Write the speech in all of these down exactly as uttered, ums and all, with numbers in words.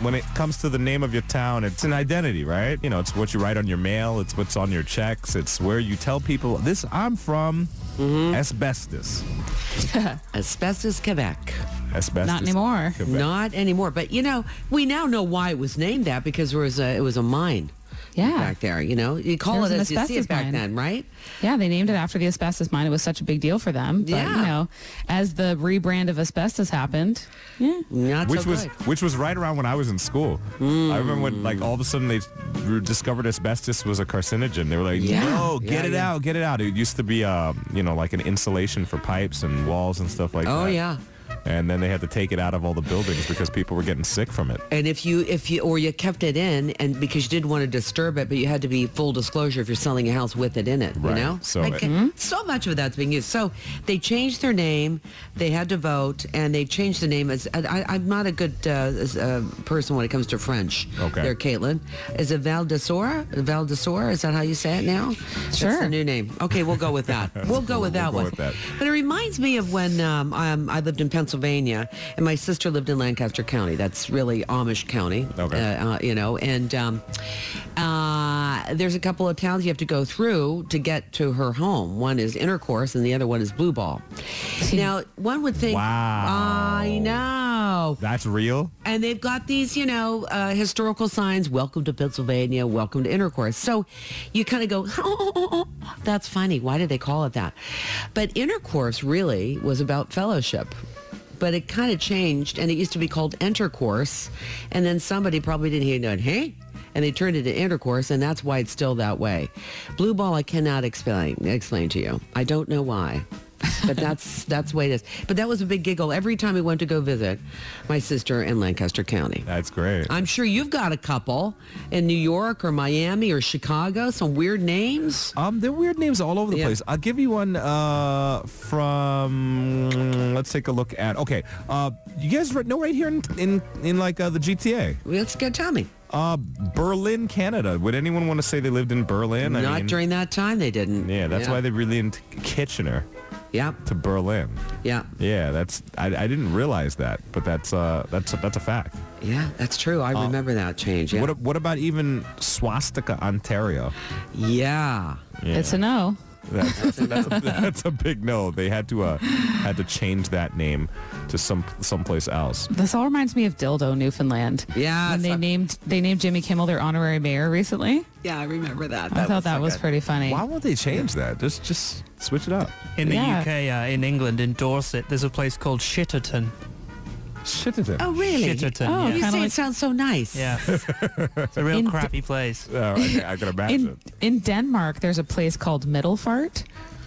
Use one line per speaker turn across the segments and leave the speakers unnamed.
when it comes to the name of your town, it's an identity, right? You know, it's what you write on your mail. It's what's on your checks. It's where you tell people, this, I'm from mm-hmm. Asbestos.
Asbestos, Quebec.
Asbestos.
Not anymore.
Quebec.
Not anymore. But, you know, we now know why it was named that, because there was a, it was a mine.
Yeah.
Back there, you know. You call
There
it
was
as
an
you see it back
asbestos mine.
then, right?
Yeah, they named it after the asbestos mine. It was such a big deal for them. But,
Yeah.
you know, as the rebrand of asbestos happened, yeah.
Not
Which
so
was
good.
which was right around when I was in school.
Mm.
I remember when, like, all of a sudden they discovered asbestos was a carcinogen. They were like,
Yeah.
"No, get
Yeah,
it
yeah.
out, get it out." It used to be, uh, you know, like an insulation for pipes and walls and stuff like that.
Oh, yeah.
And then they had to take it out of all the buildings because people were getting sick from it.
And if you, if you, or you kept it in, and because you didn't want to disturb it, but you had to be full disclosure if you're selling a house with it in it,
Right.
you know?
So
Like,
it-
so much of that's being used. So they changed their name, they had to vote, and they changed the name as, I, I'm not a good uh, as, uh, person when it comes to French.
Okay.
There, Caitlin. Is it Val d'Isère? Val d'Isère? Is that how you say it now? That's
Sure.
the new name. Okay, we'll go with that. We'll go with that
We'll
one.
go with that.
But it reminds me of when um, um, I lived in Pennsylvania, and my sister lived in Lancaster County. That's really Amish County,
Okay.
uh, uh, you know. And um, uh, there's a couple of towns you have to go through to get to her home. One is Intercourse, and the other one is Blue Ball. Now, one would think,
Wow.
I know.
That's real?
And they've got these, you know, uh, historical signs, welcome to Pennsylvania, welcome to Intercourse. So you kind of go, oh, that's funny. Why did they call it that? But Intercourse really was about fellowship. But it kind of changed, and it used to be called Intercourse. And then somebody probably didn't hear it, hey? And they turned it to Intercourse, and that's why it's still that way. Blue Ball, I cannot explain, explain to you. I don't know why. But that's that's the way it is. But that was a big giggle every time we went to go visit my sister in Lancaster County.
That's great.
I'm sure you've got a couple in New York or Miami or Chicago, some weird names.
Um, there are weird names all over the
Yeah.
place. I'll give you one uh, from, let's take a look at, okay, uh, you guys right- know right here in, in, in like uh, the G T A?
Let's go, tell me.
Uh, Berlin, Canada. Would anyone want to say they lived in Berlin? I
Not
mean,
during that time, they didn't.
Yeah, that's why they really into Kitchener
Yeah,
to Berlin.
yeah,
Yeah, that's I, I didn't realize that, but that's uh that's that's a fact.
yeah, that's true. I remember that change. Yeah.
What what about even Swastika, Ontario?
yeah.
Yeah.
It's a no.
That's, that's, that's, a, that's a big no. They had to uh, had to change that name to some someplace else.
This all reminds me of Dildo, Newfoundland.
Yeah,
When they
so-
named they named Jimmy Kimmel their honourary mayor recently.
Yeah, I remember that.
I thought that was pretty funny.
Why won't they change that? Just just switch it up.
In the
Yeah.
U K, uh, in England, in Dorset, there's a place called Shitterton.
Shitterton.
Oh, really?
Shitterton,
Oh,
yeah.
You
Kinda
say
like-
it sounds so nice.
Yeah. It's a real
In-
crappy place.
Oh, I, I can imagine.
In in Denmark, there's a place called Middelfart.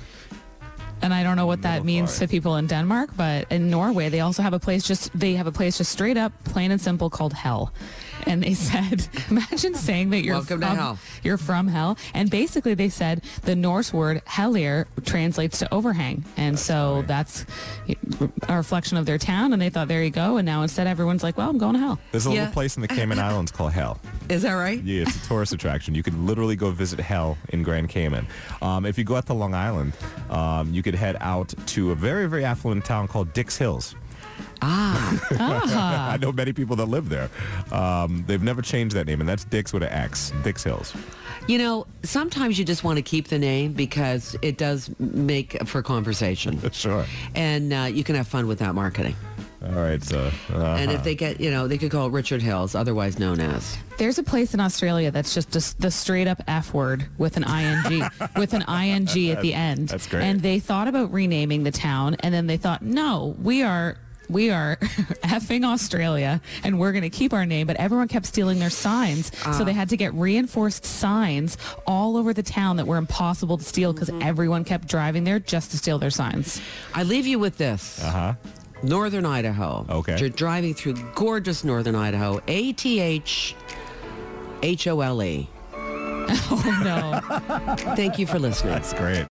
And I don't know what that means
Middelfart.
to people in Denmark, but in Norway, they also have a place just they have a place just straight up, plain and simple, called Hell. And they said, imagine saying that you're
Welcome to
from,
hell.
You're from hell. And basically, they said the Norse word hellir translates to overhang, and so
funny.
that's a reflection of their town. And they thought, there you go. And now instead, everyone's like, well, I'm going to hell.
There's a
Yeah.
little place in the Cayman Islands called Hell.
Is that right?
Yeah, it's a tourist attraction. You could literally go visit Hell in Grand Cayman. Um, if you go out to Long Island, um, you could head out to a very, very affluent town called Dix Hills.
Ah,
Ah.
I know many people that live there. Um, they've never changed that name, and that's Dix with an X, Dix Hills.
you know, sometimes you just want to keep the name because it does make for conversation.
Sure.
And uh, you can have fun with that marketing.
All right, so. Uh-huh.
And if they get, you know, they could call it Richard Hills, otherwise known as.
There's a place in Australia that's just, just the straight up F word with an ing with an ing at the end.
That's great.
And they thought about renaming the town, and then they thought, no, we are we are effing Australia, and we're going to keep our name. But everyone kept stealing their signs, so they had to get reinforced signs all over the town that were impossible to steal because everyone kept driving there just to steal their signs.
I leave you with this.
Uh-huh.
Northern Idaho.
Okay.
You're driving through gorgeous Northern Idaho. A T H H O L E.
Oh no.
Thank you for listening.
That's great.